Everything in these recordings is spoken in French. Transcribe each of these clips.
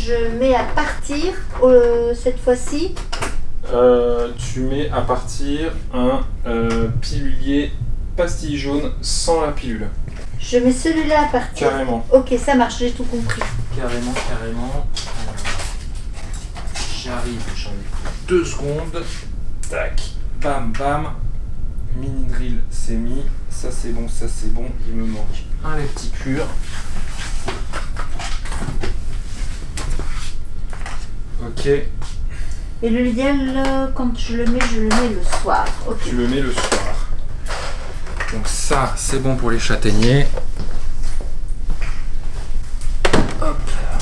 je mets à partir cette fois-ci. Tu mets à partir un pilulier pastille jaune sans la pilule. Je mets celui-là à partir. Carrément. Ok, ça marche, j'ai tout compris. Carrément. J'arrive, j'en ai 2 secondes. Tac, bam, bam. Mini drill, c'est mis. Ça c'est bon. Il me manque un les petits cures. Ok. Et l'idéal, quand je le mets le soir. Okay. Tu le mets le soir. Donc ça, c'est bon pour les châtaigniers. Hop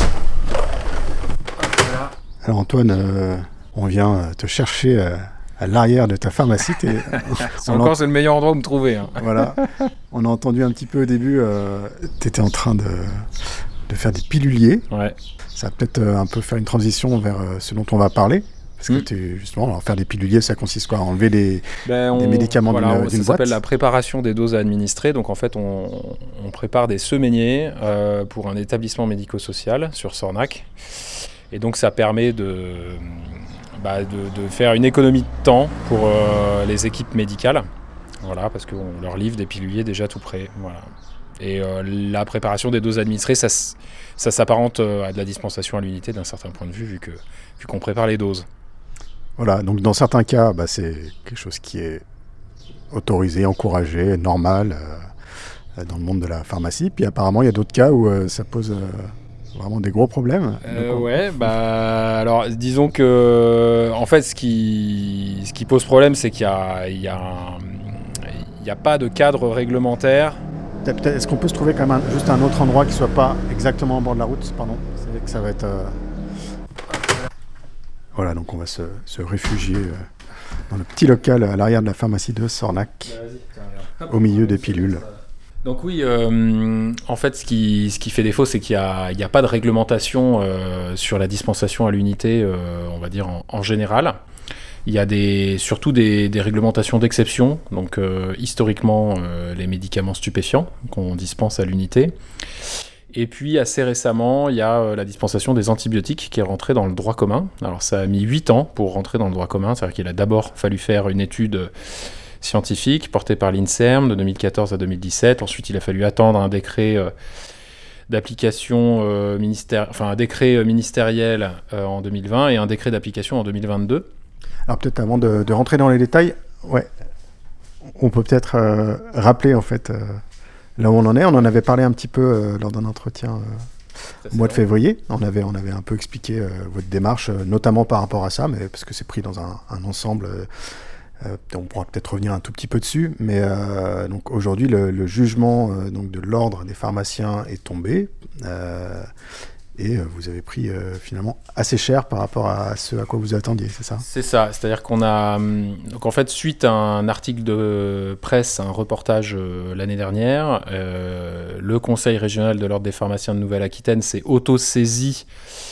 là. Alors Antoine, on vient te chercher à l'arrière de ta pharmacie. C'est le meilleur endroit où me trouver. Hein. Voilà. On a entendu un petit peu au début, tu étais en train de faire des piluliers. Ouais. Ça va peut-être un peu faire une transition vers ce dont on va parler. Parce que justement, alors faire des piluliers, ça consiste quoi? À enlever des médicaments d'une boîte? Ça s'appelle la préparation des doses à administrer. Donc en fait, on prépare des semainiers pour un établissement médico-social sur Sornac. Et donc ça permet de faire une économie de temps pour les équipes médicales. Voilà, parce qu'on leur livre des piluliers déjà tout prêts. Voilà. Et la préparation des doses administrées, ça s'apparente à de la dispensation à l'unité d'un certain point de vue, vu qu'on prépare les doses. Voilà, donc dans certains cas, c'est quelque chose qui est autorisé, encouragé, normal dans le monde de la pharmacie. Puis apparemment, il y a d'autres cas où ça pose vraiment des gros problèmes. Alors disons que en fait, ce qui pose problème, c'est qu'il y a pas de cadre réglementaire. Est-ce qu'on peut se trouver quand même juste un autre endroit qui soit pas exactement au bord de la route? Pardon, c'est vrai que ça va être... Voilà, donc on va se réfugier dans le petit local à l'arrière de la pharmacie de Sornac, au milieu des pilules. Donc oui, en fait, ce qui fait défaut, c'est qu'il n'y a pas de réglementation sur la dispensation à l'unité, on va dire en général. Il y a surtout des réglementations d'exception, donc historiquement les médicaments stupéfiants qu'on dispense à l'unité. Et puis assez récemment, il y a la dispensation des antibiotiques qui est rentrée dans le droit commun. Alors ça a mis 8 ans pour rentrer dans le droit commun, c'est-à-dire qu'il a d'abord fallu faire une étude scientifique portée par l'INSERM de 2014 à 2017. Ensuite, il a fallu attendre un décret d'application un décret ministériel en 2020 et un décret d'application en 2022. Alors peut-être avant de rentrer dans les détails, on peut peut-être rappeler en fait là où on en est. On en avait parlé un petit peu lors d'un entretien au mois de février. On avait un peu expliqué votre démarche, notamment par rapport à ça, mais parce que c'est pris dans un ensemble. On pourra peut-être revenir un tout petit peu dessus, mais donc aujourd'hui le jugement donc de l'ordre des pharmaciens est tombé. Et vous avez pris finalement assez cher par rapport à ce à quoi vous attendiez, c'est ça? C'est ça, c'est-à-dire qu'on a... Donc en fait, suite à un article de presse, un reportage l'année dernière, le Conseil régional de l'Ordre des pharmaciens de Nouvelle-Aquitaine s'est auto-saisi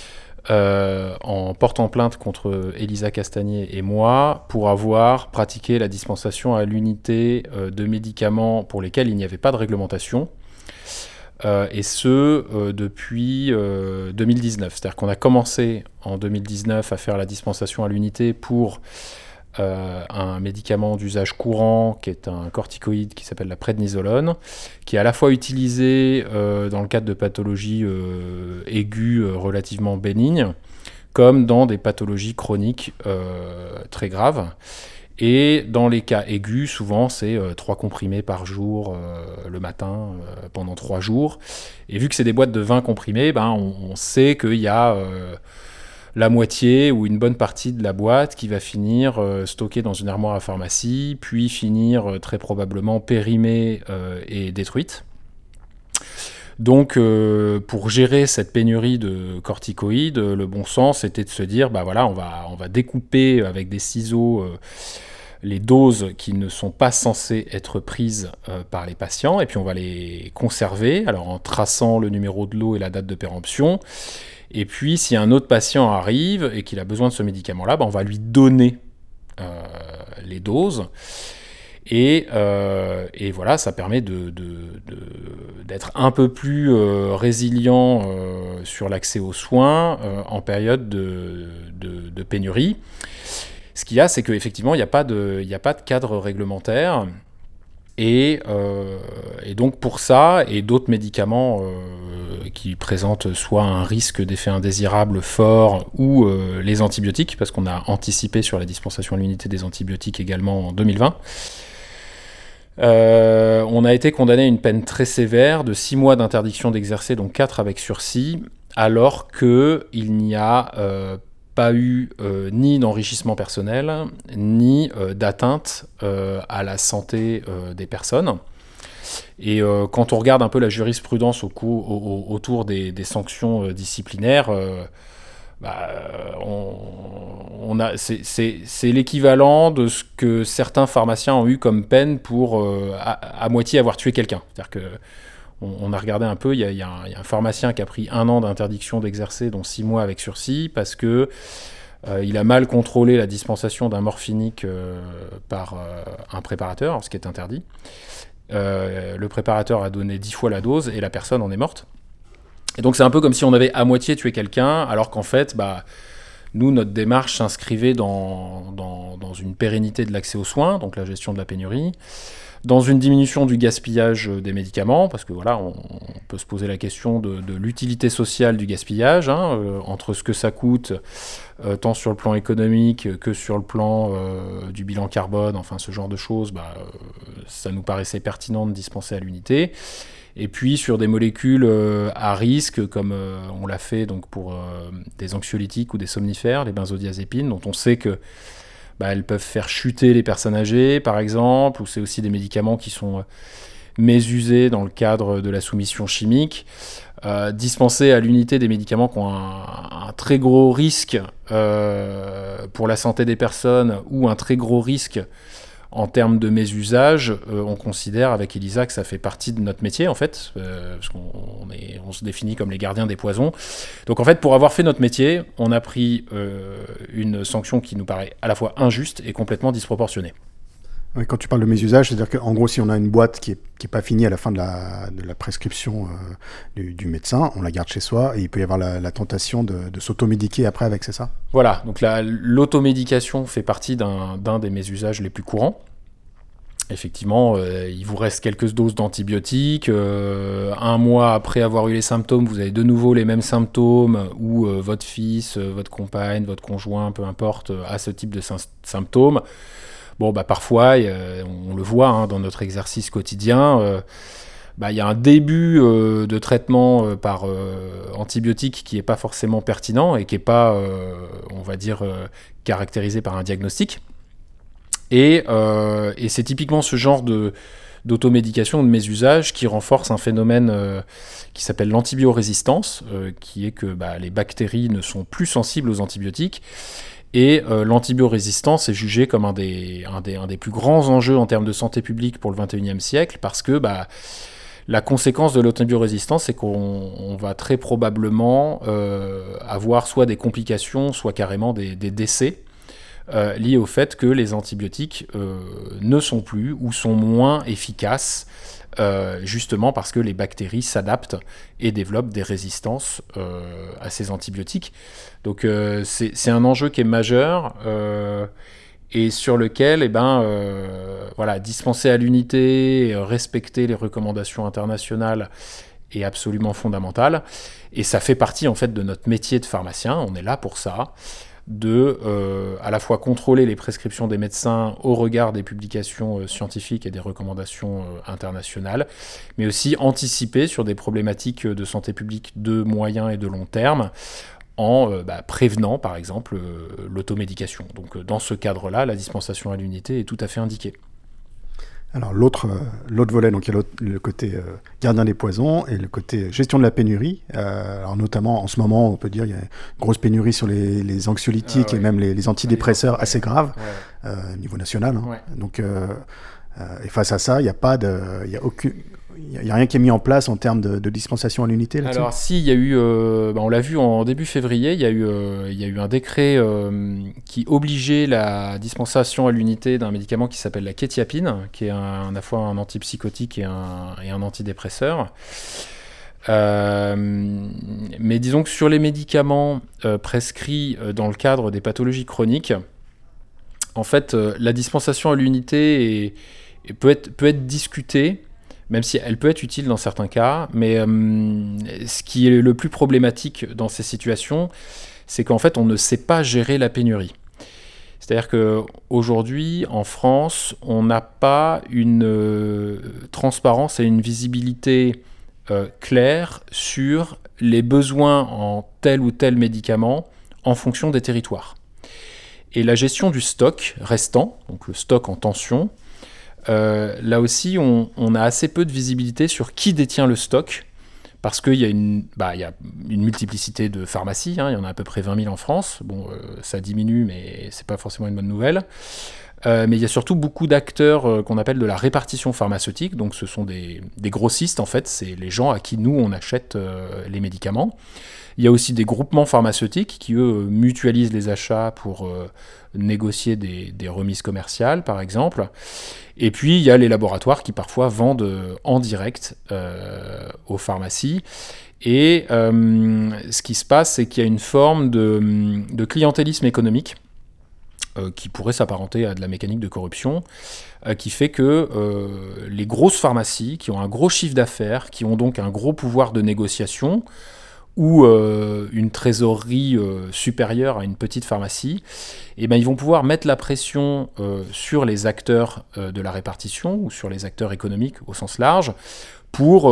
en portant plainte contre Elisa Castagnier et moi pour avoir pratiqué la dispensation à l'unité de médicaments pour lesquels il n'y avait pas de réglementation. Et ce, depuis 2019. C'est-à-dire qu'on a commencé en 2019 à faire la dispensation à l'unité pour un médicament d'usage courant qui est un corticoïde qui s'appelle la prednisolone, qui est à la fois utilisé dans le cadre de pathologies aiguës relativement bénignes, comme dans des pathologies chroniques très graves. Et dans les cas aigus, souvent, c'est 3 comprimés par jour le matin pendant 3 jours. Et vu que c'est des boîtes de 20 comprimés, on sait qu'il y a la moitié ou une bonne partie de la boîte qui va finir stockée dans une armoire à pharmacie, puis finir très probablement périmée et détruite. Donc, pour gérer cette pénurie de corticoïdes, le bon sens était de se dire, on va découper avec des ciseaux les doses qui ne sont pas censées être prises par les patients, et puis on va les conserver, alors en traçant le numéro de lot et la date de péremption. Et puis, si un autre patient arrive et qu'il a besoin de ce médicament-là, on va lui donner les doses. Et voilà, ça permet d'être un peu plus résilient sur l'accès aux soins en période de pénurie. Ce qu'il y a, c'est qu'effectivement, il n'y a pas de cadre réglementaire. Et donc pour ça, et d'autres médicaments qui présentent soit un risque d'effet indésirable fort, ou les antibiotiques, parce qu'on a anticipé sur la dispensation à l'unité des antibiotiques également en 2020, on a été condamné à une peine très sévère de 6 mois d'interdiction d'exercer, donc 4 avec sursis, alors qu'il n'y a pas eu ni d'enrichissement personnel, ni d'atteinte à la santé des personnes. Et quand on regarde un peu la jurisprudence autour des sanctions disciplinaires, c'est l'équivalent de ce que certains pharmaciens ont eu comme peine pour à moitié avoir tué quelqu'un. C'est-à-dire que on a regardé un peu, il y a un pharmacien qui a pris 1 an d'interdiction d'exercer, dont 6 mois avec sursis, parce que il a mal contrôlé la dispensation d'un morphinique par un préparateur, ce qui est interdit. Le préparateur a donné 10 fois la dose et la personne en est morte. Et donc c'est un peu comme si on avait à moitié tué quelqu'un, alors qu'en fait, nous, notre démarche s'inscrivait dans une pérennité de l'accès aux soins, donc la gestion de la pénurie, dans une diminution du gaspillage des médicaments, parce que voilà, on peut se poser la question de l'utilité sociale du gaspillage, entre ce que ça coûte, tant sur le plan économique que sur le plan du bilan carbone, enfin ce genre de choses, ça nous paraissait pertinent de dispenser à l'unité. Et puis sur des molécules à risque, comme on l'a fait donc pour des anxiolytiques ou des somnifères, les benzodiazépines, dont on sait que elles peuvent faire chuter les personnes âgées, par exemple, ou c'est aussi des médicaments qui sont mésusés dans le cadre de la soumission chimique. Dispenser à l'unité des médicaments qui ont un très gros risque pour la santé des personnes, ou un très gros risque en termes de mésusage, on considère avec Elisa que ça fait partie de notre métier, en fait, parce qu'on se définit comme les gardiens des poisons. Donc en fait, pour avoir fait notre métier, on a pris une sanction qui nous paraît à la fois injuste et complètement disproportionnée. Oui, quand tu parles de mésusage, c'est-à-dire qu'en gros, si on a une boîte qui est pas finie à la fin de la prescription du médecin, on la garde chez soi, et il peut y avoir la tentation de s'automédiquer après avec, c'est ça ? Voilà, donc l'automédication fait partie d'un des mésusages les plus courants. Effectivement, il vous reste quelques doses d'antibiotiques. 1 mois après avoir eu les symptômes, vous avez de nouveau les mêmes symptômes, ou votre fils, votre compagne, votre conjoint, peu importe, a ce type de symptômes. Bon, parfois, on le voit dans notre exercice quotidien, il y a un début de traitement par antibiotique qui n'est pas forcément pertinent et qui n'est pas, on va dire, caractérisé par un diagnostic. Et c'est typiquement ce genre d'automédication, de mésusage, qui renforce un phénomène qui s'appelle l'antibiorésistance, qui est que les bactéries ne sont plus sensibles aux antibiotiques. Et l'antibiorésistance est jugée comme un des plus grands enjeux en termes de santé publique pour le XXIe siècle, parce que la conséquence de l'antibiorésistance, c'est qu'on va très probablement avoir soit des complications, soit carrément des décès liés au fait que les antibiotiques ne sont plus ou sont moins efficaces, justement parce que les bactéries s'adaptent et développent des résistances à ces antibiotiques. Donc c'est un enjeu qui est majeur et sur lequel dispenser à l'unité, respecter les recommandations internationales est absolument fondamental. Et ça fait partie en fait de notre métier de pharmacien, on est là pour ça, à la fois contrôler les prescriptions des médecins au regard des publications scientifiques et des recommandations internationales, mais aussi anticiper sur des problématiques de santé publique de moyen et de long terme, en prévenant par exemple l'automédication. Donc dans ce cadre-là, la dispensation à l'unité est tout à fait indiquée. Alors l'autre volet, donc il y a le côté gardien des poisons et le côté gestion de la pénurie. Alors notamment en ce moment, on peut dire il y a une grosse pénurie sur les anxiolytiques et même les antidépresseurs assez graves au niveau national. Ouais. Donc et face à ça, il n'y a Il n'y a rien qui est mis en place en termes de dispensation à l'unité là-dessus? Alors si, il y a eu, on l'a vu en début février, il y a eu un décret qui obligeait la dispensation à l'unité d'un médicament qui s'appelle la kétiapine, qui est à la fois un antipsychotique et un antidépresseur. Mais disons que sur les médicaments prescrits dans le cadre des pathologies chroniques, en fait, la dispensation à l'unité peut être discutée, même si elle peut être utile dans certains cas, mais ce qui est le plus problématique dans ces situations, c'est qu'en fait, on ne sait pas gérer la pénurie. C'est-à-dire qu'aujourd'hui, en France, on n'a pas une transparence et une visibilité claire sur les besoins en tel ou tel médicament en fonction des territoires. Et la gestion du stock restant, donc le stock en tension, là aussi, on a assez peu de visibilité sur qui détient le stock, parce qu'il y a une multiplicité de pharmacies, il y en a à peu près 20 000 en France. Bon, ça diminue, mais c'est pas forcément une bonne nouvelle. Mais il y a surtout beaucoup d'acteurs qu'on appelle de la répartition pharmaceutique, donc ce sont des grossistes, en fait, c'est les gens à qui nous, on achète les médicaments. Il y a aussi des groupements pharmaceutiques qui, eux, mutualisent les achats pour négocier des remises commerciales, par exemple. Et puis, il y a les laboratoires qui, parfois, vendent en direct aux pharmacies. Et ce qui se passe, c'est qu'il y a une forme de clientélisme économique qui pourrait s'apparenter à de la mécanique de corruption, qui fait que les grosses pharmacies, qui ont un gros chiffre d'affaires, qui ont donc un gros pouvoir de négociation, ou une trésorerie supérieure à une petite pharmacie, et ils vont pouvoir mettre la pression sur les acteurs de la répartition, ou sur les acteurs économiques au sens large, pour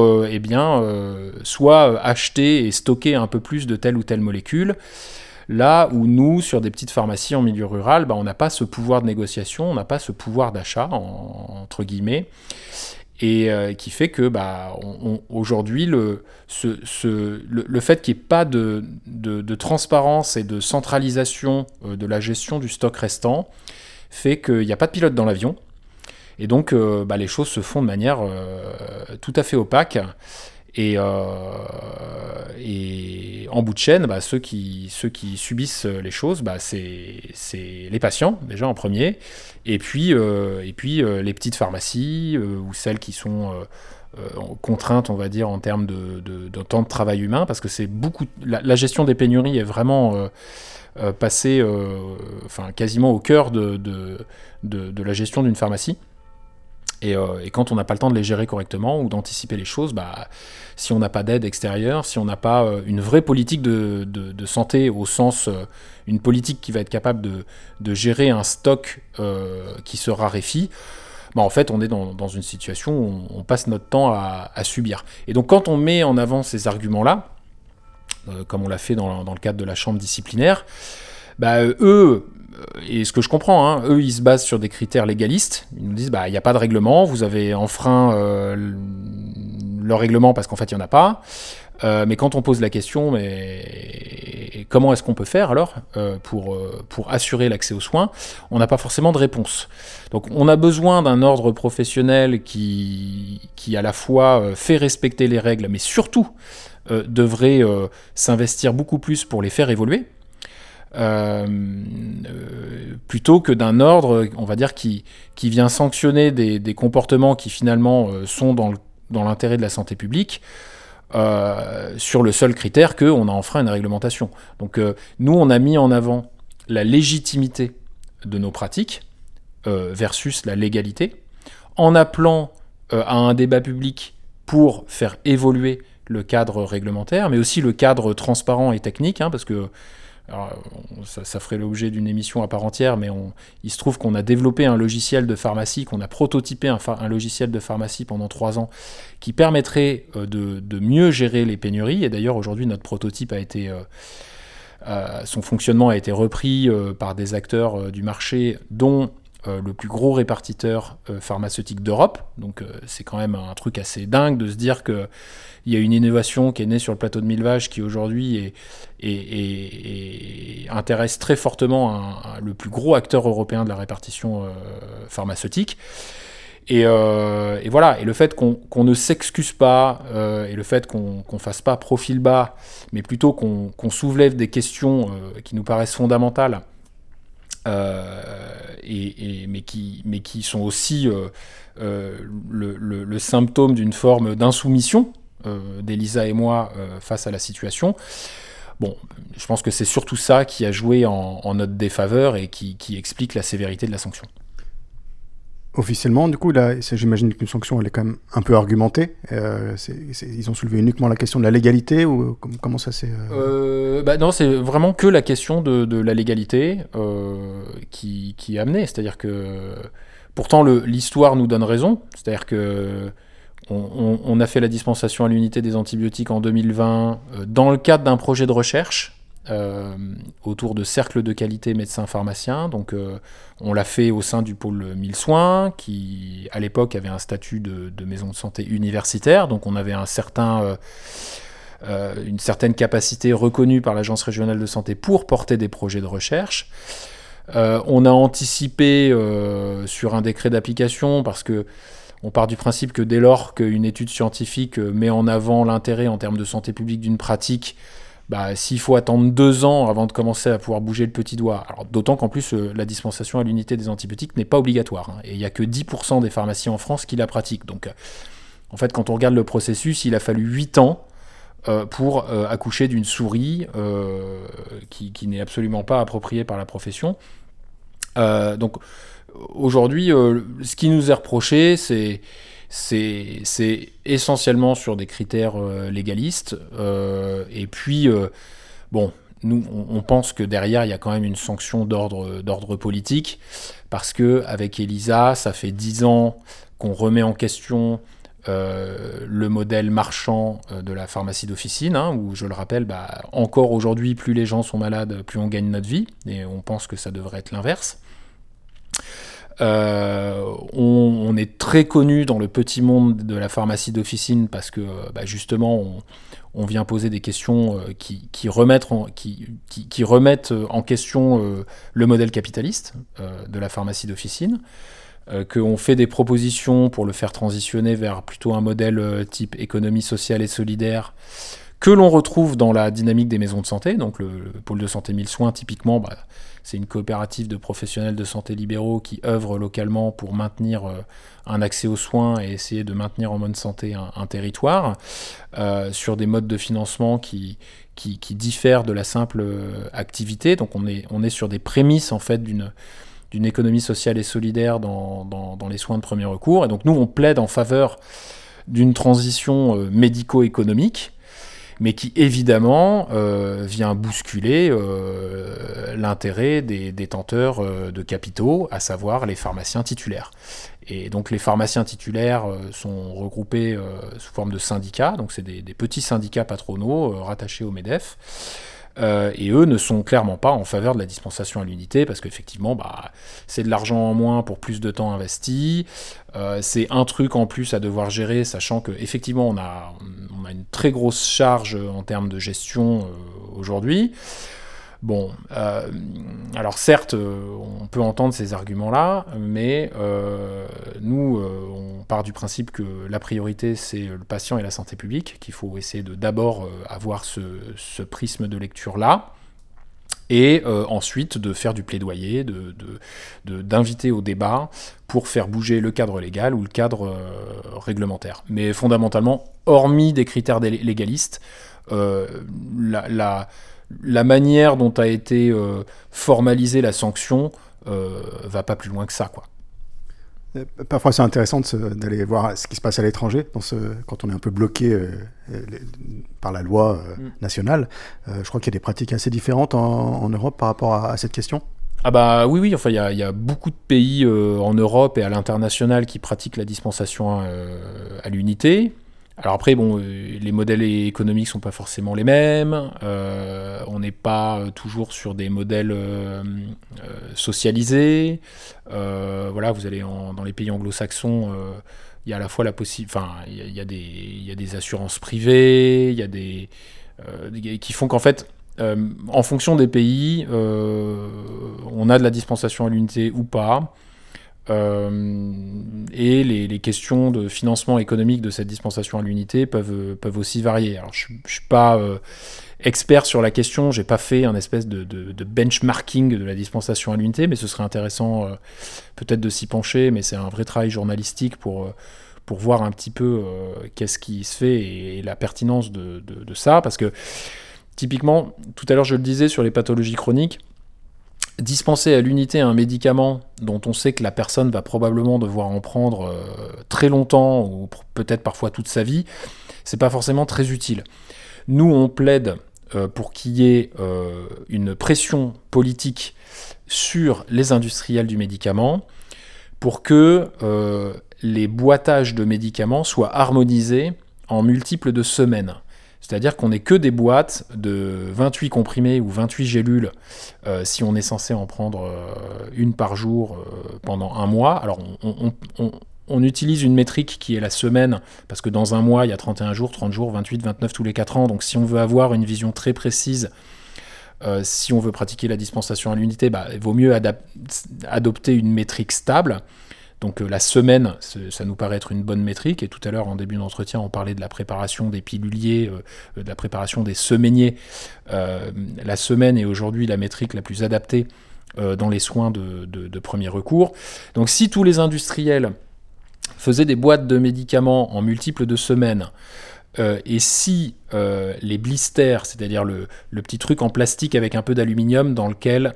soit acheter et stocker un peu plus de telle ou telle molécule, là où nous, sur des petites pharmacies en milieu rural, on n'a pas ce pouvoir de négociation, on n'a pas ce pouvoir d'achat, entre guillemets, et qui fait que aujourd'hui, le fait qu'il n'y ait pas de transparence et de centralisation de la gestion du stock restant fait qu'il n'y a pas de pilote dans l'avion, et donc les choses se font de manière tout à fait opaque. Et en bout de chaîne, ceux qui subissent les choses, c'est les patients, déjà en premier, et puis les petites pharmacies, ou celles qui sont contraintes, on va dire, en termes de temps de travail humain, parce que c'est beaucoup. La gestion des pénuries est vraiment passée quasiment au cœur de la gestion d'une pharmacie. Et quand on n'a pas le temps de les gérer correctement ou d'anticiper les choses, si on n'a pas d'aide extérieure, si on n'a pas une vraie politique de santé au sens, une politique qui va être capable de gérer un stock qui se raréfie, en fait on est dans une situation où on passe notre temps à subir. Et donc quand on met en avant ces arguments-là, comme on l'a fait dans le cadre de la chambre disciplinaire, eux, et ce que je comprends, eux ils se basent sur des critères légalistes. Ils nous disent il n'y a pas de règlement, vous avez enfreint le règlement parce qu'en fait il n'y en a pas. Mais quand on pose la question, mais comment est-ce qu'on peut faire alors pour assurer l'accès aux soins, on n'a pas forcément de réponse. Donc on a besoin d'un ordre professionnel qui à la fois fait respecter les règles, mais surtout devrait s'investir beaucoup plus pour les faire évoluer. Plutôt que d'un ordre, on va dire, qui vient sanctionner des comportements qui finalement sont dans l'intérêt de la santé publique, sur le seul critère qu'on a enfreint une réglementation. Donc nous, on a mis en avant la légitimité de nos pratiques versus la légalité, en appelant à un débat public pour faire évoluer le cadre réglementaire, mais aussi le cadre transparent et technique, parce que alors, ça ferait l'objet d'une émission à part entière, mais il se trouve qu'on a développé un logiciel de pharmacie, qu'on a prototypé un logiciel de pharmacie pendant 3 ans, qui permettrait de mieux gérer les pénuries. Et d'ailleurs, aujourd'hui, notre prototype son fonctionnement a été repris par des acteurs du marché, dont le plus gros répartiteur pharmaceutique d'Europe. Donc c'est quand même un truc assez dingue de se dire qu'il y a une innovation qui est née sur le plateau de Millevaches qui aujourd'hui intéresse très fortement le plus gros acteur européen de la répartition pharmaceutique. Et voilà, et le fait qu'on ne s'excuse pas, et le fait qu'on fasse pas profil bas, mais plutôt qu'on soulève des questions qui nous paraissent fondamentales, mais qui sont aussi le symptôme d'une forme d'insoumission d'Elisa et moi face à la situation. Bon, je pense que c'est surtout ça qui a joué en notre défaveur et qui explique la sévérité de la sanction. Officiellement, du coup, là, j'imagine qu'une sanction, elle est quand même un peu argumentée. Ils ont soulevé uniquement la question de la légalité ou comment ça s'est... Non, c'est vraiment que la question de la légalité qui est amenée. C'est-à-dire que pourtant l'histoire nous donne raison. C'est-à-dire que on a fait la dispensation à l'unité des antibiotiques en 2020 dans le cadre d'un projet de recherche autour de cercles de qualité médecins-pharmaciens. Donc on l'a fait au sein du pôle 1000 soins, qui à l'époque avait un statut de maison de santé universitaire. Donc on avait une certaine capacité reconnue par l'Agence régionale de santé pour porter des projets de recherche. On a anticipé sur un décret d'application parce que on part du principe que dès lors qu'une étude scientifique met en avant l'intérêt en termes de santé publique d'une pratique, s'il faut attendre 2 ans avant de commencer à pouvoir bouger le petit doigt, alors d'autant qu'en plus la dispensation à l'unité des antibiotiques n'est pas obligatoire, et il n'y a que 10% des pharmacies en France qui la pratiquent. Donc en fait, quand on regarde le processus, il a fallu 8 ans pour accoucher d'une souris qui n'est absolument pas appropriée par la profession. Donc aujourd'hui, ce qui nous est reproché, c'est essentiellement sur des critères légalistes. Et puis, nous, on pense que derrière, il y a quand même une sanction d'ordre politique, parce qu'avec Elisa, ça fait 10 ans qu'on remet en question le modèle marchand de la pharmacie d'officine, où, je le rappelle, encore aujourd'hui, plus les gens sont malades, plus on gagne notre vie, et on pense que ça devrait être l'inverse. On est très connu dans le petit monde de la pharmacie d'officine parce que justement on vient poser des questions qui remettent en question le modèle capitaliste de la pharmacie d'officine, qu'on fait des propositions pour le faire transitionner vers plutôt un modèle type économie sociale et solidaire, que l'on retrouve dans la dynamique des maisons de santé. Donc le pôle de santé 1000 soins, typiquement, c'est une coopérative de professionnels de santé libéraux qui œuvrent localement pour maintenir un accès aux soins et essayer de maintenir en bonne santé un territoire, sur des modes de financement qui diffèrent de la simple activité. Donc on est sur des prémices en fait d'une économie sociale et solidaire dans les soins de premier recours. Et donc nous, on plaide en faveur d'une transition médico-économique, mais qui évidemment vient bousculer l'intérêt des détenteurs de capitaux, à savoir les pharmaciens titulaires. Et donc les pharmaciens titulaires sont regroupés sous forme de syndicats, donc c'est des petits syndicats patronaux rattachés au MEDEF, et eux ne sont clairement pas en faveur de la dispensation à l'unité, parce qu'effectivement, c'est de l'argent en moins pour plus de temps investi, c'est un truc en plus à devoir gérer, sachant qu'effectivement, on a une très grosse charge en termes de gestion aujourd'hui. Bon, alors certes, on peut entendre ces arguments-là, mais nous, on part du principe que la priorité, c'est le patient et la santé publique, qu'il faut essayer de d'abord avoir ce prisme de lecture-là, et ensuite de faire du plaidoyer, d'inviter au débat pour faire bouger le cadre légal ou le cadre réglementaire. Mais fondamentalement, hormis des critères légalistes, la manière dont a été formalisée la sanction va pas plus loin que ça, quoi. Parfois, c'est intéressant d'aller voir ce qui se passe à l'étranger, quand on est un peu bloqué par la loi nationale. Je crois qu'il y a des pratiques assez différentes en Europe par rapport à cette question. Oui, enfin, il y a beaucoup de pays en Europe et à l'international qui pratiquent la dispensation à l'unité. Alors après, les modèles économiques sont pas forcément les mêmes. On n'est pas toujours sur des modèles socialisés. Vous allez dans les pays anglo-saxons, il y a à la fois il y a des assurances privées, il y a qui font qu'en fait, en fonction des pays, on a de la dispensation à l'unité ou pas. Et les questions de financement économique de cette dispensation à l'unité peuvent aussi varier. Alors, je ne suis pas expert sur la question, je n'ai pas fait un espèce de benchmarking de la dispensation à l'unité, mais ce serait intéressant peut-être de s'y pencher, mais c'est un vrai travail journalistique pour voir un petit peu qu'est-ce qui se fait et la pertinence de ça, parce que typiquement, tout à l'heure je le disais sur les pathologies chroniques, dispenser à l'unité un médicament dont on sait que la personne va probablement devoir en prendre très longtemps ou peut-être parfois toute sa vie, c'est pas forcément très utile. Nous, on plaide pour qu'il y ait une pression politique sur les industriels du médicament pour que les boîtages de médicaments soient harmonisés en multiples de semaines. C'est-à-dire qu'on n'ait que des boîtes de 28 comprimés ou 28 gélules si on est censé en prendre une par jour pendant un mois. Alors on utilise une métrique qui est la semaine, parce que dans un mois, il y a 31 jours, 30 jours, 28, 29 tous les 4 ans. Donc si on veut avoir une vision très précise, si on veut pratiquer la dispensation à l'unité, il vaut mieux adopter une métrique stable. Donc la semaine, ça nous paraît être une bonne métrique. Et tout à l'heure, en début d'entretien, on parlait de la préparation des piluliers, de la préparation des semainiers. La semaine est aujourd'hui la métrique la plus adaptée dans les soins de premier recours. Donc si tous les industriels faisaient des boîtes de médicaments en multiples de semaines, et si les blisters, c'est-à-dire le petit truc en plastique avec un peu d'aluminium dans lequel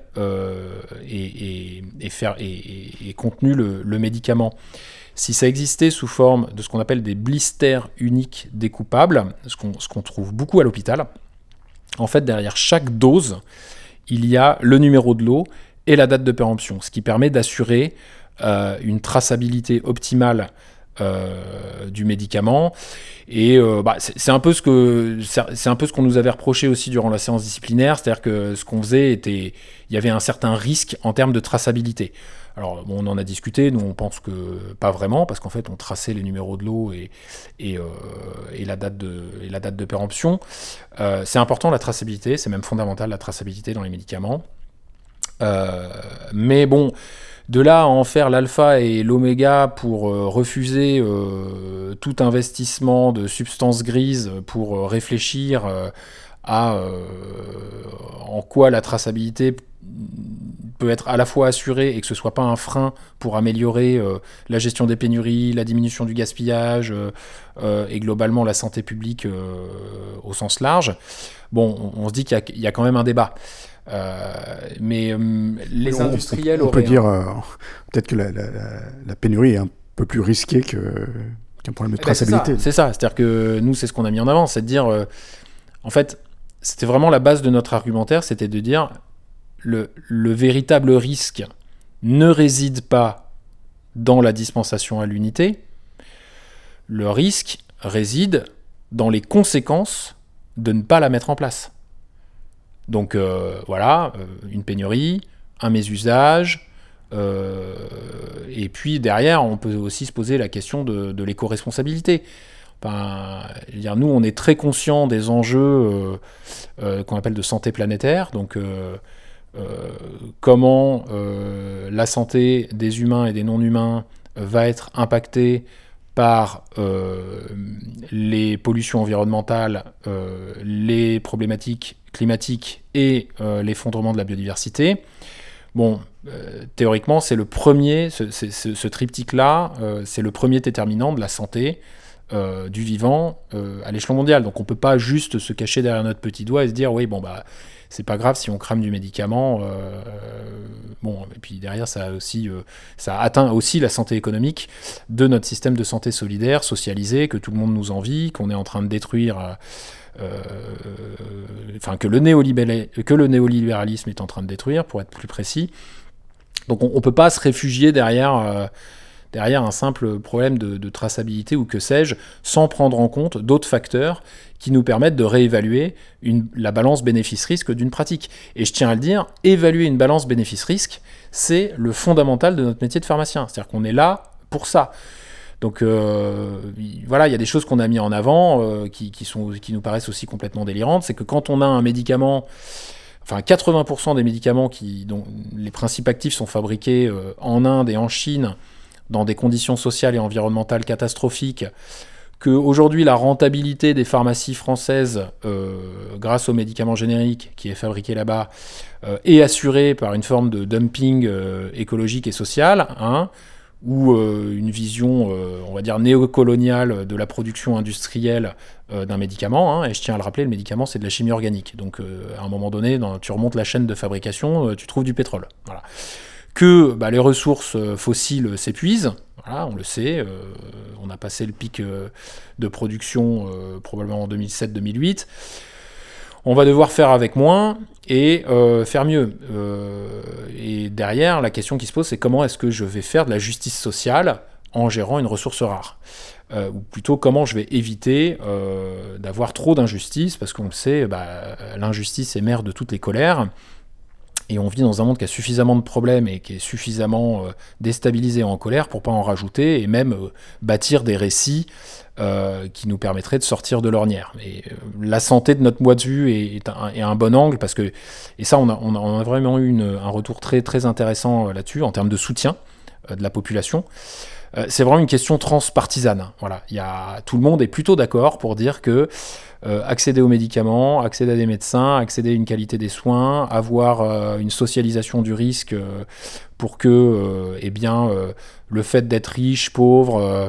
est contenu le médicament, si ça existait sous forme de ce qu'on appelle des blisters uniques découpables, ce qu'on trouve beaucoup à l'hôpital, en fait derrière chaque dose, il y a le numéro de lot et la date de péremption, ce qui permet d'assurer une traçabilité optimale du médicament. Et c'est un peu ce qu'on nous avait reproché aussi durant la séance disciplinaire, c'est-à-dire que ce qu'on faisait il y avait un certain risque en termes de traçabilité. Alors on en a discuté, nous on pense que pas vraiment, parce qu'en fait on traçait les numéros de lot et la date de péremption. C'est important la traçabilité, c'est même fondamental la traçabilité dans les médicaments. Mais bon, de là à en faire l'alpha et l'oméga pour refuser tout investissement de substances grises pour réfléchir à en quoi la traçabilité peut être à la fois assurée et que ce ne soit pas un frein pour améliorer la gestion des pénuries, la diminution du gaspillage et globalement la santé publique au sens large. Bon, on se dit qu'il y a quand même un débat. Mais les industriels on peut dire peut-être que la pénurie est un peu plus risquée qu'un problème de traçabilité. C'est ça, c'est-à-dire que nous, c'est ce qu'on a mis en avant, c'est de dire, en fait, c'était vraiment la base de notre argumentaire, c'était de dire, le véritable risque ne réside pas dans la dispensation à l'unité, le risque réside dans les conséquences de ne pas la mettre en place. Donc une pénurie, un mésusage, et puis derrière, on peut aussi se poser la question de l'éco-responsabilité. Nous, on est très conscients des enjeux qu'on appelle de santé planétaire, donc comment la santé des humains et des non-humains va être impactée par les pollutions environnementales, les problématiques climatiques et l'effondrement de la biodiversité. Bon, théoriquement, c'est le premier, ce triptyque-là, c'est le premier déterminant de la santé du vivant à l'échelon mondial. Donc on ne peut pas juste se cacher derrière notre petit doigt et se dire, oui, c'est pas grave si on crame du médicament. Et puis derrière, ça atteint aussi la santé économique de notre système de santé solidaire, socialisé, que tout le monde nous envie, qu'on est en train de détruire, que le néolibéralisme est en train de détruire, pour être plus précis. Donc on ne peut pas se réfugier derrière un simple problème de traçabilité ou que sais-je, sans prendre en compte d'autres facteurs qui nous permettent de réévaluer la balance bénéfice-risque d'une pratique. Et je tiens à le dire, évaluer une balance bénéfice-risque, c'est le fondamental de notre métier de pharmacien. C'est-à-dire qu'on est là pour ça. Donc il y a des choses qu'on a mis en avant qui nous paraissent aussi complètement délirantes. C'est que quand on a un médicament, enfin 80% des médicaments dont les principes actifs sont fabriqués en Inde et en Chine, dans des conditions sociales et environnementales catastrophiques, qu'aujourd'hui la rentabilité des pharmacies françaises, grâce aux médicaments génériques qui est fabriqué là-bas, est assurée par une forme de dumping écologique et social, ou une vision, on va dire, néocoloniale de la production industrielle d'un médicament. Et je tiens à le rappeler, le médicament, c'est de la chimie organique. Donc, à un moment donné, tu remontes la chaîne de fabrication, tu trouves du pétrole. Voilà. Que les ressources fossiles s'épuisent, voilà, on le sait, on a passé le pic de production probablement en 2007-2008. On va devoir faire avec moins et faire mieux. Et derrière, la question qui se pose, c'est comment est-ce que je vais faire de la justice sociale en gérant une ressource rare ? Ou plutôt, comment je vais éviter d'avoir trop d'injustice, parce qu'on le sait, l'injustice est mère de toutes les colères. Et on vit dans un monde qui a suffisamment de problèmes et qui est suffisamment déstabilisé et en colère pour pas en rajouter, et même bâtir des récits qui nous permettraient de sortir de l'ornière. Et la santé de notre point de vue est un bon angle, parce que, et ça on a vraiment eu un retour très, très intéressant là-dessus, en termes de soutien de la population. C'est vraiment une question transpartisane. Voilà. Tout le monde est plutôt d'accord pour dire que accéder aux médicaments, accéder à des médecins, accéder à une qualité des soins, avoir une socialisation du risque pour que le fait d'être riche, pauvre,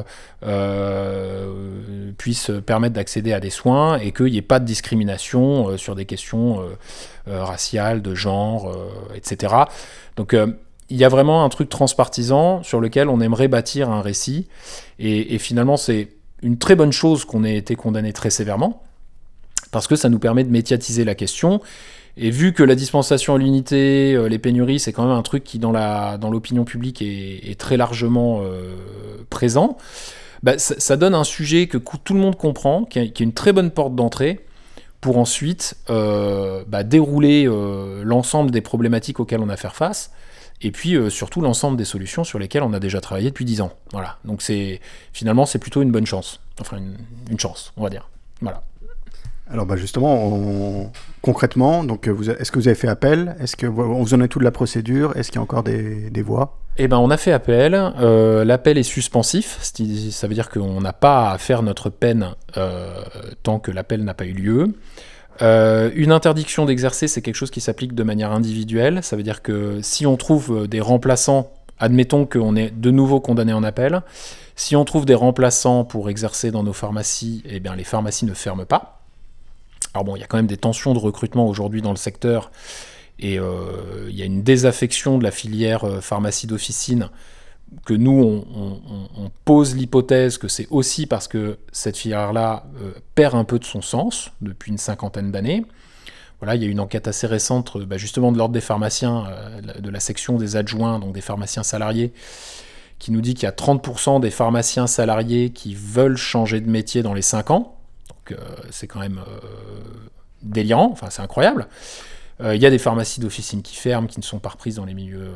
puisse permettre d'accéder à des soins, et qu'il n'y ait pas de discrimination sur des questions raciales, de genre, etc. Donc il y a vraiment un truc transpartisan sur lequel on aimerait bâtir un récit, et finalement c'est une très bonne chose qu'on ait été condamné très sévèrement, parce que ça nous permet de médiatiser la question. Et vu que la dispensation à l'unité, les pénuries, c'est quand même un truc qui dans l'opinion publique est très largement présent, ça donne un sujet que tout le monde comprend, qui est une très bonne porte d'entrée pour ensuite dérouler l'ensemble des problématiques auxquelles on a à faire face, et puis surtout l'ensemble des solutions sur lesquelles on a déjà travaillé depuis 10 ans. Voilà. Donc finalement c'est plutôt une bonne chance, enfin une chance, on va dire. Voilà. Alors justement, concrètement, donc est-ce que vous avez fait appel ? Est-ce que vous en êtes tout de la procédure ? Est-ce qu'il y a encore des voies ? On a fait appel. L'appel est suspensif, ça veut dire qu'on n'a pas à faire notre peine tant que l'appel n'a pas eu lieu. Une interdiction d'exercer, c'est quelque chose qui s'applique de manière individuelle. Ça veut dire que si on trouve des remplaçants, admettons qu'on est de nouveau condamné en appel, si on trouve des remplaçants pour exercer dans nos pharmacies, les pharmacies ne ferment pas. Alors il y a quand même des tensions de recrutement aujourd'hui dans le secteur, et il y a une désaffection de la filière pharmacie d'officine, que nous, on pose l'hypothèse que c'est aussi parce que cette filière-là perd un peu de son sens depuis une 50aine d'années. Voilà, il y a une enquête assez récente, justement de l'Ordre des pharmaciens, de la section des adjoints, donc des pharmaciens salariés, qui nous dit qu'il y a 30% des pharmaciens salariés qui veulent changer de métier dans les 5 ans. Donc c'est quand même délirant, enfin c'est incroyable. Il y a des pharmacies d'officine qui ferment, qui ne sont pas reprises dans les milieux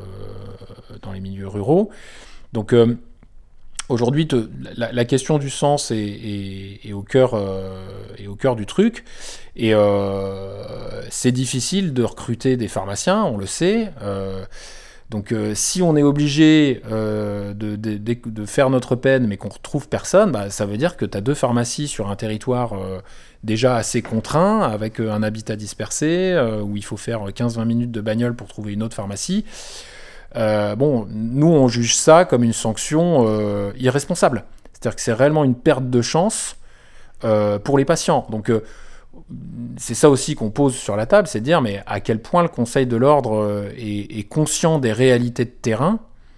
ruraux. Donc aujourd'hui, la question du sens est au cœur du truc. Et c'est difficile de recruter des pharmaciens, on le sait. Donc si on est obligé de faire notre peine, mais qu'on ne retrouve personne, ça veut dire que tu as 2 pharmacies sur un territoire déjà assez contraint, avec un habitat dispersé, où il faut faire 15-20 minutes de bagnole pour trouver une autre pharmacie. Nous, on juge ça comme une sanction irresponsable. C'est-à-dire que c'est réellement une perte de chance pour les patients. Donc c'est ça aussi qu'on pose sur la table, c'est de dire mais à quel point le Conseil de l'Ordre est conscient des réalités de terrain,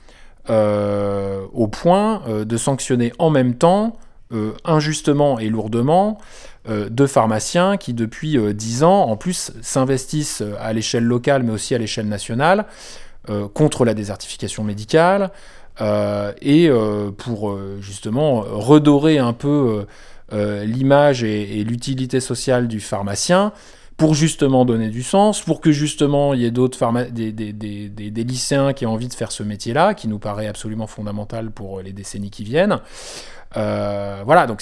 au point de sanctionner en même temps, injustement et lourdement, 2 pharmaciens qui depuis 10 ans en plus s'investissent à l'échelle locale mais aussi à l'échelle nationale contre la désertification médicale, et pour justement redorer un peu l'image et l'utilité sociale du pharmacien, pour justement donner du sens, pour que justement il y ait d'autres des lycéens qui ont envie de faire ce métier-là, qui nous paraît absolument fondamental pour les décennies qui viennent. Voilà, donc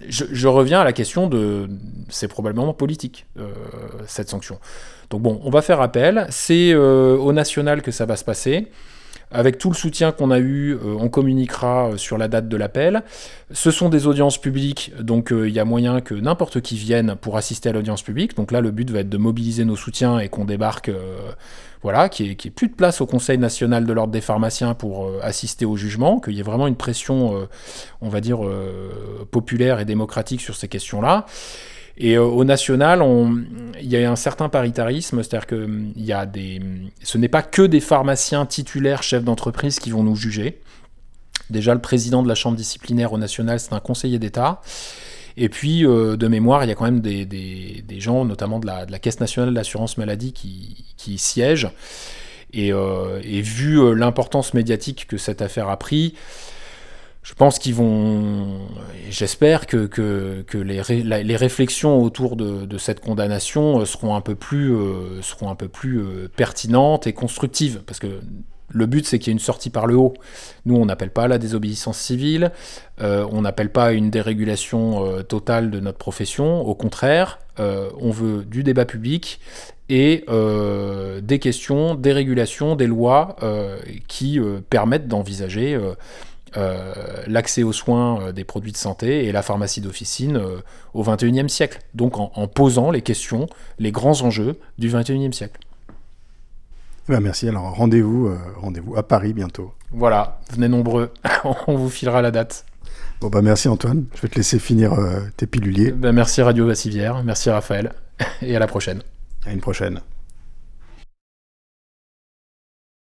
je reviens à la question c'est probablement politique, cette sanction. Donc bon, on va faire appel. C'est au national que ça va se passer. Avec tout le soutien qu'on a eu, on communiquera sur la date de l'appel. Ce sont des audiences publiques, donc il y a moyen que n'importe qui vienne pour assister à l'audience publique. Donc là, le but va être de mobiliser nos soutiens et qu'on débarque, qu'il n'y ait plus de place au Conseil national de l'ordre des pharmaciens pour assister au jugement, qu'il y ait vraiment une pression, on va dire, populaire et démocratique sur ces questions-là. Et au national, il y a un certain paritarisme, c'est-à-dire que ce n'est pas que des pharmaciens titulaires chefs d'entreprise qui vont nous juger. Déjà, le président de la chambre disciplinaire au national, c'est un conseiller d'État. Et puis, de mémoire, il y a quand même des gens, notamment de la Caisse nationale d'assurance maladie, qui siègent. Et vu l'importance médiatique que cette affaire a pris, je pense j'espère que les réflexions autour de cette condamnation seront un peu plus pertinentes et constructives, parce que le but, c'est qu'il y ait une sortie par le haut. Nous, on n'appelle pas à la désobéissance civile, on n'appelle pas à une dérégulation totale de notre profession. Au contraire, on veut du débat public et des questions, des régulations, des lois qui permettent d'envisager l'accès aux soins des produits de santé et la pharmacie d'officine au XXIe siècle. Donc en posant les questions, les grands enjeux du XXIe siècle. Merci. Alors rendez-vous à Paris bientôt. Voilà, venez nombreux. On vous filera la date. Bon merci Antoine. Je vais te laisser finir tes piluliers. Merci Radio Vassivière. Merci Raphaël. Et à la prochaine. À une prochaine.